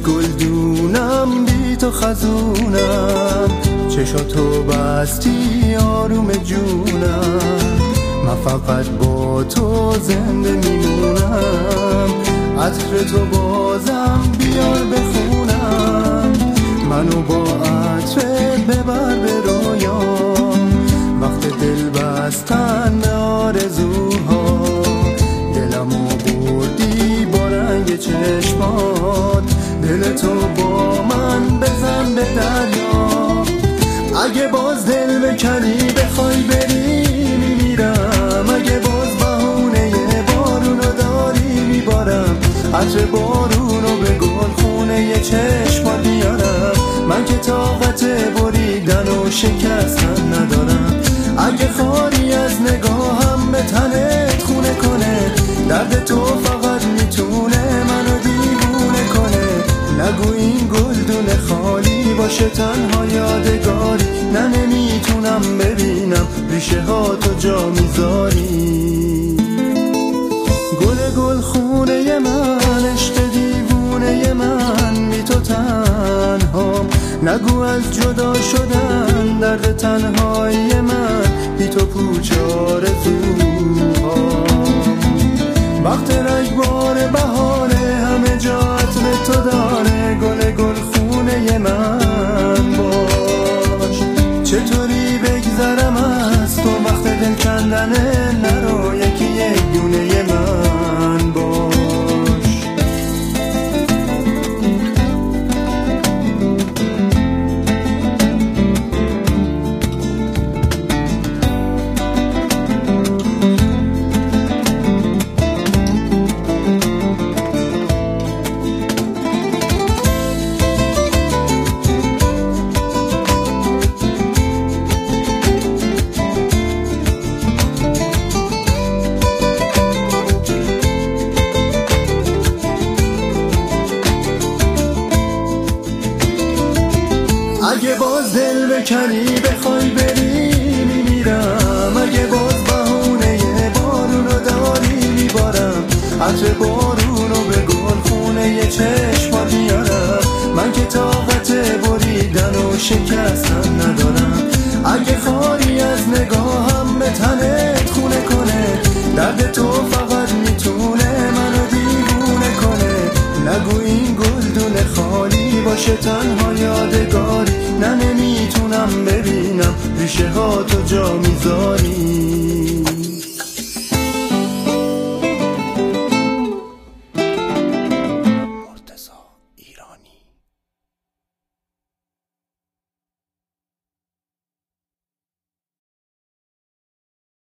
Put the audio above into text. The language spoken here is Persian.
گلدونم بی تو خزونم، چشاتو بستی آروم جونم، من فقط با تو زنده میمونم. عطر تو بازم بیار بخونم، منو با عطرت ببر به رویام. وقت دل بستن به آرزوها، دلمو بردی با رنگ چشمات، دل تو با من بزن به دریا. اگه باز دل بکنی بخوای بری میمیرم، اگه باز بهونه بارونو داری میبارم، عطر بارونو به گلخونه چشمات بیارم. من که طاقت بریدن و شکستن ندارم، اگه خاری از نگاهم به تنت خونه کنه، درد تو فقط میتونه منو دیوونه کنه. نگو این گلدون خالی باشه تنها یادگاری، نه نمیتونم ببینم ریشه ها تو جا میذاری. گل خونه من، عشق دیوونه من، بی تو تنهام. نگو از جدا شدن درد تنهایی من، بی تو پوچ آرزوهام. وقت رگبار بهاره همه جا عطر تو داره، گل خونه من باش. چطوری بگذرم از تو وقت دل کندنه، نرو یکی یک دونه من باش. اگه باز دل بکنی بخوای بری میمیرم، اگه باز بهونه بارونو داری میبارم، عطر بارونو به گلخونه چشمات میارم. من که طاقت بریدن و شکستن ندارم، اگه خاری از نگاهم به تنت خونه کنه، درد تو فقط میتونه منو دیوونه کنه. نگو این گلدون خالی باشه تنها یادگاری، نه نمیتونم ببینم ریشه ها تو جا میذاری.